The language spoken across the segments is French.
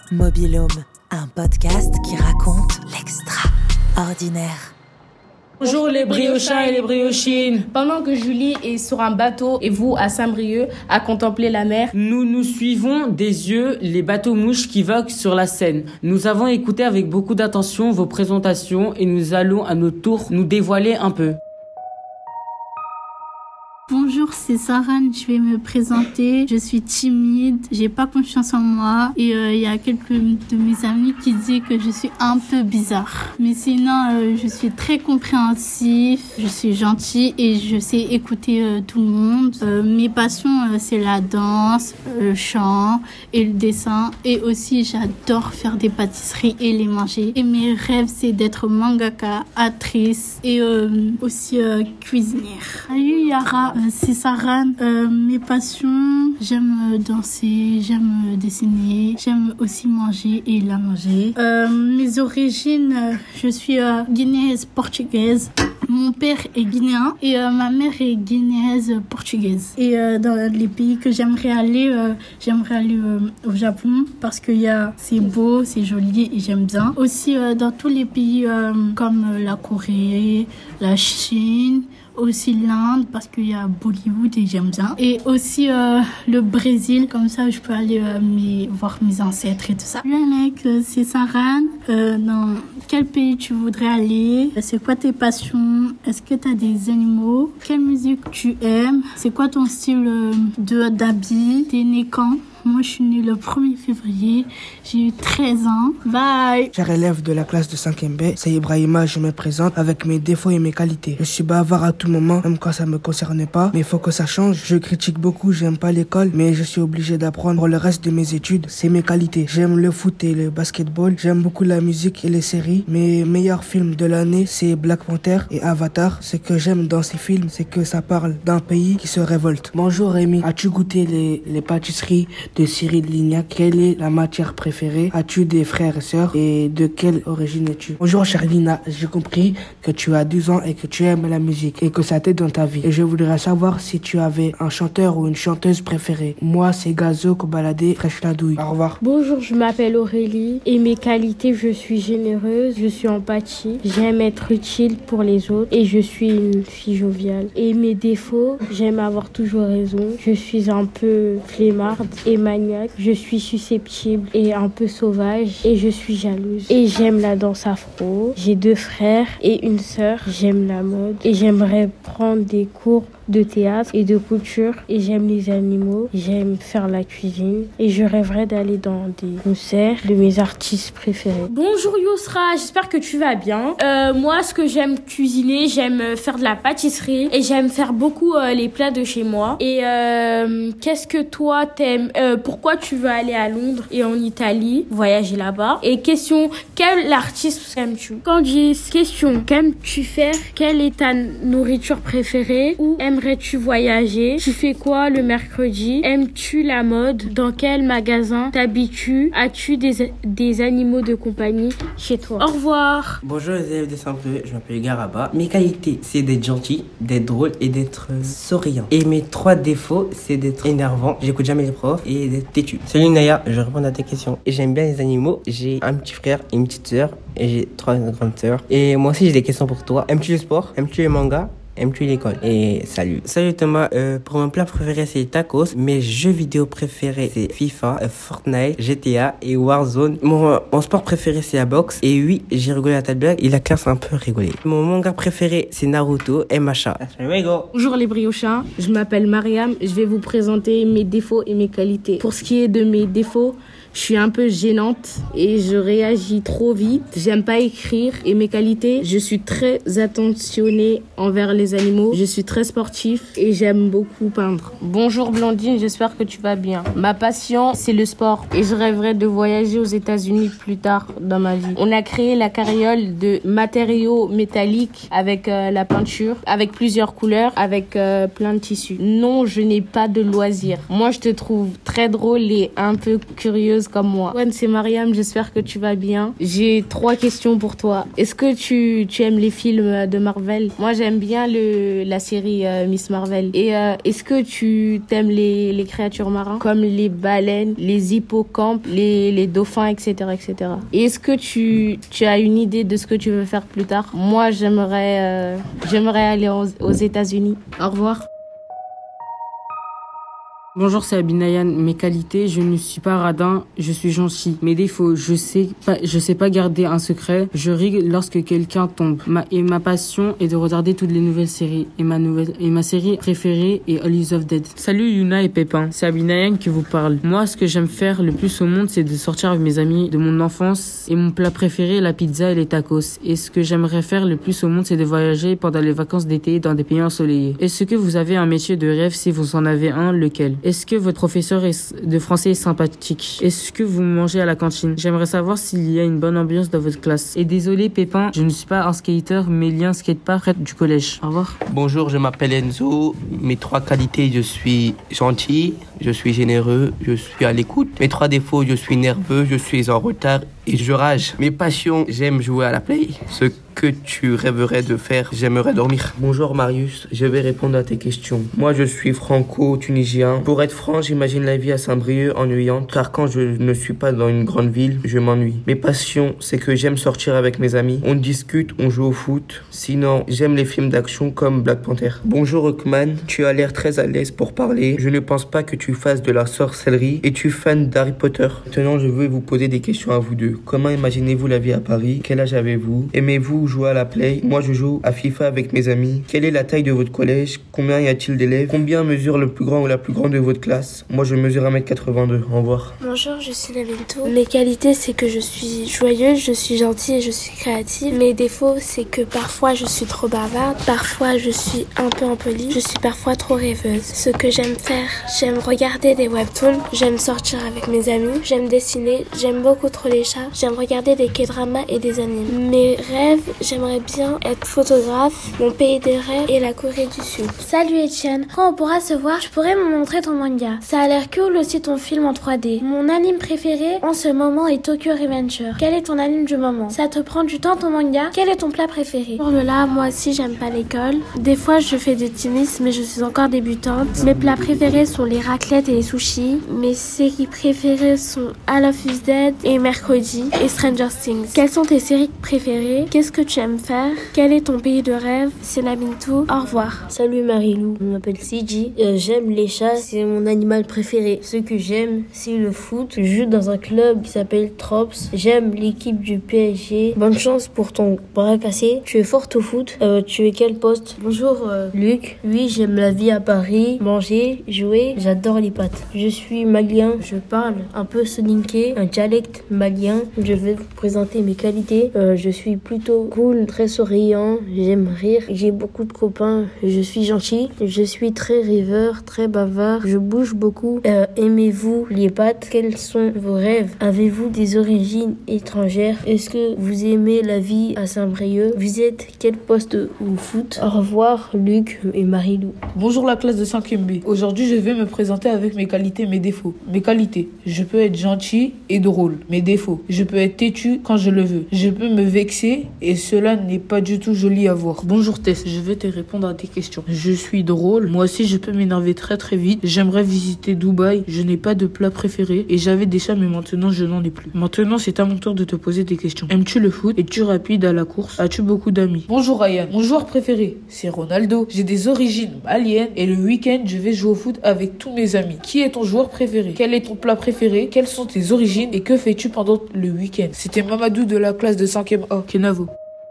Mobilhome, un podcast qui raconte l'extraordinaire. Bonjour les briochins et les briochines. Pendant que Julie est sur un bateau et vous à Saint-Brieuc à contempler la mer, Nous suivons des yeux les bateaux-mouches qui voguent sur la Seine. Nous avons écouté avec beaucoup d'attention vos présentations et nous allons à notre tour nous dévoiler un peu. Bonjour, c'est Sarane, je vais me présenter. Je suis timide, j'ai pas confiance en moi et il y a quelques de mes amis qui disent que je suis un peu bizarre. Mais sinon, je suis très compréhensif, je suis gentil et je sais écouter tout le monde. Mes passions, c'est la danse, le chant et le dessin. Et aussi, j'adore faire des pâtisseries et les manger. Et mes rêves, c'est d'être mangaka, actrice et aussi cuisinière. Salut Yara, c'est Sarane. Mes passions, j'aime danser, j'aime dessiner, j'aime aussi manger et la manger. Mes origines, je suis guinéaise portugaise. Mon père est guinéen et ma mère est guinéaise portugaise. Et dans les pays que j'aimerais aller au Japon parce que c'est beau, c'est joli et j'aime bien. Aussi dans tous les pays comme la Corée, la Chine, aussi l'Inde parce qu'il y a Bollywood et j'aime bien. Et aussi le Brésil, comme ça je peux aller voir mes ancêtres et tout ça. Le mec, c'est Sarane. Dans quel pays tu voudrais aller? C'est quoi tes passions? Est-ce que tu as des animaux? Quelle musique tu aimes? C'est quoi ton style d'habit? T'es né quand? Moi, je suis née le 1er février. J'ai eu 13 ans. Bye! Cher élève de la classe de 5e B, c'est Ibrahima, je me présente avec mes défauts et mes qualités. Je suis bavard à tout moment, même quand ça me concerne pas, mais il faut que ça change. Je critique beaucoup, j'aime pas l'école, mais je suis obligé d'apprendre pour le reste de mes études. C'est mes qualités. J'aime le foot et le basketball. J'aime beaucoup la musique et les séries. Mes meilleurs films de l'année, c'est Black Panther et Avatar. Ce que j'aime dans ces films, c'est que ça parle d'un pays qui se révolte. Bonjour Rémi, as-tu goûté les pâtisseries de Cyril Lignac? Quelle est la matière préférée? As-tu des frères et sœurs? Et de quelle origine es-tu? Bonjour Charlina, j'ai compris que tu as 12 ans et que tu aimes la musique et que ça t'aide dans ta vie. Et je voudrais savoir si tu avais un chanteur ou une chanteuse préférée. Moi, c'est Gazo, Kobalade, Fraîche la douille. Au revoir. Bonjour, je m'appelle Aurélie et mes qualités, je suis généreuse, je suis empathique, j'aime être utile pour les autres et je suis une fille joviale. Et mes défauts, j'aime avoir toujours raison, je suis un peu flemmarde et maniaque, je suis susceptible et un peu sauvage et je suis jalouse. Et j'aime la danse afro, j'ai 2 frères et une sœur, j'aime la mode et j'aimerais prendre des cours de théâtre et de couture et j'aime les animaux, j'aime faire la cuisine et je rêverais d'aller dans des concerts de mes artistes préférés. Bonjour Yousra, j'espère que tu vas bien. Moi, ce que j'aime cuisiner, j'aime faire de la pâtisserie et j'aime faire beaucoup les plats de chez moi. Et qu'est-ce que toi t'aimes? Pourquoi tu veux aller à Londres et en Italie, voyager là-bas? Et question, quel artiste aimes-tu? Candice, question, qu'aimes-tu faire? Quelle est ta nourriture préférée? Où aimerais-tu voyager? Tu fais quoi le mercredi? Aimes-tu la mode? Dans quel magasin t'habilles-tu? As-tu des animaux de compagnie chez toi? Au revoir. Bonjour les élèves de Saint-Brieuc, je m'appelle Garaba. Mes qualités, c'est d'être gentil, d'être drôle et d'être souriant. Et mes 3 défauts, c'est d'être énervant, j'écoute jamais les profs et d'être têtu. Salut Naya, je réponds à tes questions. Et j'aime bien les animaux, j'ai un petit frère et une petite sœur et j'ai 3 grandes sœurs. Et moi aussi j'ai des questions pour toi. Aimes-tu le sport? Aimes-tu les mangas? Aimes-tu l'école? Et salut. Salut Thomas, pour mon plat préféré c'est tacos. Mes jeux vidéo préférés c'est FIFA, Fortnite, GTA et Warzone. Mon sport préféré c'est la boxe. Et oui, j'ai rigolé à ta blague et la classe a un peu rigolé. Mon manga préféré c'est Naruto et Macha. Bonjour les briochins, je m'appelle Mariam, je vais vous présenter mes défauts et mes qualités. Pour ce qui est de mes défauts, je suis un peu gênante et je réagis trop vite. J'aime pas écrire. Et mes qualités, je suis très attentionnée envers les animaux. Je suis très sportif et j'aime beaucoup peindre. Bonjour Blandine, j'espère que tu vas bien. Ma passion, c'est le sport et je rêverais de voyager aux États-Unis plus tard dans ma vie. On a créé la carriole de matériaux métalliques avec la peinture, avec plusieurs couleurs, avec plein de tissus. Non, je n'ai pas de loisirs. Moi, je te trouve très drôle et un peu curieuse comme moi. Ouais, c'est Mariam, j'espère que tu vas bien. J'ai 3 questions pour toi. Est-ce que tu aimes les films de Marvel? Moi, j'aime bien la série Miss Marvel. Et est-ce que tu t'aimes les créatures marines comme les baleines, les hippocampes, les dauphins, etc., etc. Et est-ce que tu as une idée de ce que tu veux faire plus tard? Moi, j'aimerais aller aux États-Unis. Au revoir. Bonjour, c'est Abinayan. Mes qualités, je ne suis pas radin, je suis gentil. Mes défauts, je sais pas garder un secret. Je ris lorsque quelqu'un tombe. Ma passion est de regarder toutes les nouvelles séries. Et ma série préférée est All Is of Dead. Salut Yuna et Pépin, c'est Abinayan qui vous parle. Moi, ce que j'aime faire le plus au monde, c'est de sortir avec mes amis de mon enfance. Et mon plat préféré, la pizza et les tacos. Et ce que j'aimerais faire le plus au monde, c'est de voyager pendant les vacances d'été dans des pays ensoleillés. Est-ce que vous avez un métier de rêve? Si vous en avez un, lequel? Est-ce que votre professeur de français est sympathique? Est-ce que vous mangez à la cantine? J'aimerais savoir s'il y a une bonne ambiance dans votre classe. Et désolé Pépin, je ne suis pas un skater, mais il y a un skatepark du collège. Au revoir. Bonjour, je m'appelle Enzo. Mes 3 qualités, je suis gentil, je suis généreux, je suis à l'écoute. Mes 3 défauts, je suis nerveux, je suis en retard et je rage. Mes passions, j'aime jouer à la play. Ce que tu rêverais de faire, j'aimerais dormir. Bonjour Marius, je vais répondre à tes questions. Moi, je suis franco-tunisien. Pour être franc, j'imagine la vie à Saint-Brieuc ennuyante, car quand je ne suis pas dans une grande ville, je m'ennuie. Mes passions, c'est que j'aime sortir avec mes amis. On discute, on joue au foot. Sinon, j'aime les films d'action comme Black Panther. Bonjour Rockman, tu as l'air très à l'aise pour parler. Je ne pense pas que tu fasses de la sorcellerie. Es-tu fan d'Harry Potter? Maintenant, je veux vous poser des questions à vous deux. Comment imaginez-vous la vie à Paris? Quel âge avez-vous? Aimez-vous jouer à la play? Moi, je joue à FIFA avec mes amis. Quelle est la taille de votre collège? Combien y a-t-il d'élèves? Combien mesure le plus grand ou la plus grande de votre classe? Moi, je mesure 1m82. Au revoir. Bonjour, je suis Navinto. Mes qualités, c'est que je suis joyeuse, je suis gentille et je suis créative. Mes défauts, c'est que parfois, je suis trop bavarde. Parfois, je suis un peu impolie. Je suis parfois trop rêveuse. Ce que j'aime faire, j'aime regarder des webtoons. J'aime sortir avec mes amis. J'aime dessiner. J'aime beaucoup trop les chats. J'aime regarder des K-dramas et des animes. Mes rêves, j'aimerais bien être photographe. Mon pays des rêves est la Corée du Sud. Salut Etienne, quand on pourra se voir, tu pourrais me montrer ton manga. Ça a l'air cool aussi ton film en 3D. Mon anime préféré en ce moment est Tokyo Revenger. Quel est ton anime du moment? Ça te prend du temps ton manga? Quel est ton plat préféré? Pour le là, moi aussi j'aime pas l'école. Des fois je fais du tennis mais je suis encore débutante. Mes plats préférés sont les raclettes et les sushis. Mes séries préférées sont All of Us Dead et Mercredi et Stranger Things. Quelles sont tes séries préférées? Qu'est-ce que tu aimes faire? Quel est ton pays de rêve? C'est Namintou. Au revoir. Salut Marilou, je m'appelle Siji. J'aime les chats, c'est mon animal préféré. Ce que j'aime, c'est le foot. Je joue dans un club qui s'appelle Trops. J'aime l'équipe du PSG. Bonne chance pour ton bras cassé. Tu es forte au foot. Tu es quel poste? Bonjour Luc. Oui, j'aime la vie à Paris. Manger, jouer, j'adore les pâtes. Je suis malien. Je parle un peu soninké, un dialecte malien. Je vais vous présenter mes qualités. Je suis plutôt cool, très souriant. J'aime rire. J'ai beaucoup de copains. Je suis gentil. Je suis très rêveur, très bavard. Je bouge beaucoup. Aimez-vous les pâtes? Quels sont vos rêves? Avez-vous des origines étrangères? Est-ce que vous aimez la vie à Saint-Brieuc? Vous êtes quel poste au foot? Au revoir Luc et Marilou. Bonjour la classe de 5e B. Aujourd'hui, je vais me présenter avec mes qualités et mes défauts. Mes qualités: je peux être gentil et drôle. Mes défauts: je peux être têtu quand je le veux. Je peux me vexer et cela n'est pas du tout joli à voir. Bonjour Tess, je vais te répondre à tes questions. Je suis drôle. Moi aussi, je peux m'énerver très très vite. J'aimerais visiter Dubaï. Je n'ai pas de plat préféré et j'avais des chats mais maintenant je n'en ai plus. Maintenant, c'est à mon tour de te poser des questions. Aimes-tu le foot? Es-tu rapide à la course? As-tu beaucoup d'amis? Bonjour Ryan, mon joueur préféré, c'est Ronaldo. J'ai des origines maliennes et le week-end, je vais jouer au foot avec tous mes amis. Qui est ton joueur préféré? Quel est ton plat préféré? Quelles sont tes origines et que fais-tu pendant le week-end? C'était Mamadou de la classe de 5e A. Kenavo.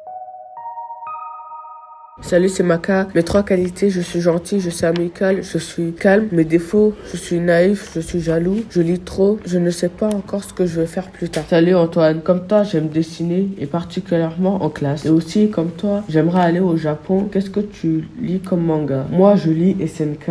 Salut, c'est Maka. Mes 3 qualités: je suis gentil, je suis amical, je suis calme. Mes défauts: je suis naïf, je suis jaloux, je lis trop, je ne sais pas encore ce que je vais faire plus tard. Salut Antoine, comme toi, j'aime dessiner et particulièrement en classe. Et aussi, comme toi, j'aimerais aller au Japon. Qu'est-ce que tu lis comme manga? Moi, je lis SNK,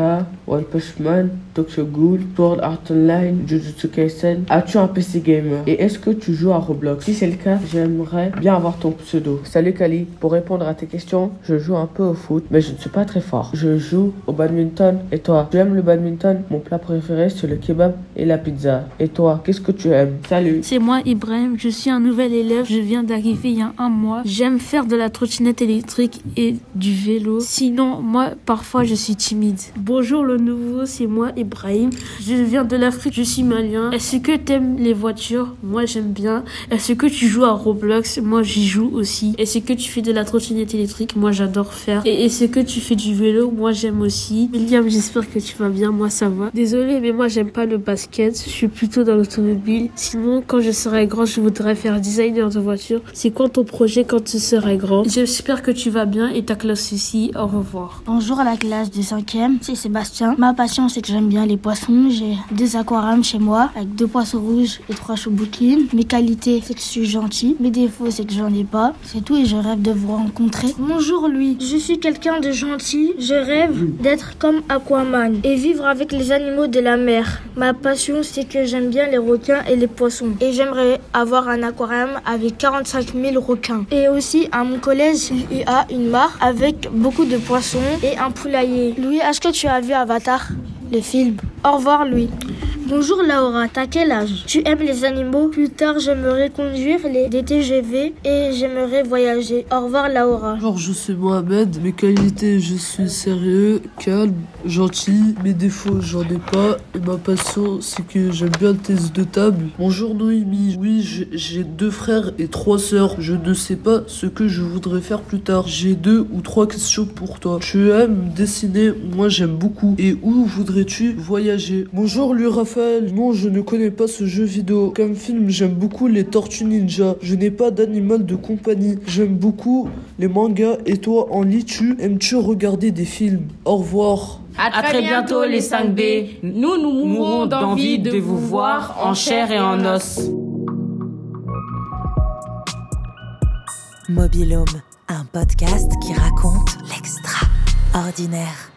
One Punch Man, Tokyo Ghoul, Sword Art Online, Jujutsu Kaisen. As-tu un PC gamer? Et est-ce que tu joues à Roblox? Si c'est le cas, j'aimerais bien avoir ton pseudo. Salut Kali, pour répondre à tes questions, je joue un peu au foot, mais je ne suis pas très fort. Je joue au badminton. Et toi, tu aimes le badminton? Mon plat préféré, c'est le kebab et la pizza. Et toi, qu'est-ce que tu aimes? Salut. C'est moi Ibrahim, je suis un nouvel élève, je viens d'arriver il y a un mois. J'aime faire de la trottinette électrique et du vélo. Sinon, moi, parfois, je suis timide. Bonjour le nouveau, c'est moi Ibrahim. Je viens de l'Afrique, je suis malien. Est-ce que t'aimes les voitures? Moi, j'aime bien. Est-ce que tu joues à Roblox? Moi, j'y joue aussi. Est-ce que tu fais de la trottinette électrique? Moi, j'adore faire. Et est-ce que tu fais du vélo? Moi, j'aime aussi. William, j'espère que tu vas bien. Moi, ça va. Désolée, mais moi, j'aime pas le basket. Je suis plutôt dans l'automobile. Sinon, quand je serai grand, je voudrais faire designer de voiture. C'est quoi ton projet quand tu seras grand? J'espère que tu vas bien et ta classe aussi. Au revoir. Bonjour à la classe de 5e, c'est Sébastien. Ma passion, c'est que j'aime bien les poissons. J'ai 2 aquariums chez moi avec 2 poissons rouges et 3 chouboukines. Mes qualités, c'est que je suis gentil. Mes défauts, c'est que j'en ai pas. C'est tout et je rêve de vous rencontrer. Bonjour Louis, je suis quelqu'un de gentil. Je rêve d'être comme Aquaman et vivre avec les animaux de la mer. Ma passion, c'est que j'aime bien les requins et les poissons. Et j'aimerais avoir un aquarium avec 45 000 requins. Et aussi, à mon collège, il y a une mare avec beaucoup de poissons et un poulailler. Louis, est-ce que tu as vu Avatar, le film? Au revoir Louis. Bonjour Laura, t'as quel âge? Tu aimes les animaux? Plus tard, j'aimerais conduire des TGV et j'aimerais voyager. Au revoir Laura. Bonjour, je suis Mohamed. Mes qualités, je suis sérieux, calme, gentil. Mes défauts, j'en ai pas. Et ma passion, c'est que j'aime bien le tennis de table. Bonjour Noémie. Oui, j'ai 2 frères et 3 sœurs. Je ne sais pas ce que je voudrais faire plus tard. J'ai 2 ou 3 questions pour toi. Tu aimes dessiner? Moi, j'aime beaucoup. Et où voudrais-tu voyager? Bonjour lui Raphaël. Non, je ne connais pas ce jeu vidéo. Comme film, j'aime beaucoup les Tortues Ninja. Je n'ai pas d'animal de compagnie. J'aime beaucoup les mangas. Et toi, en lis-tu? Aimes-tu regarder des films? Au revoir. À très bientôt les 5B. Nous mourrons d'envie de vous voir en chair et en os. Mobilhome, un podcast qui raconte l'extraordinaire.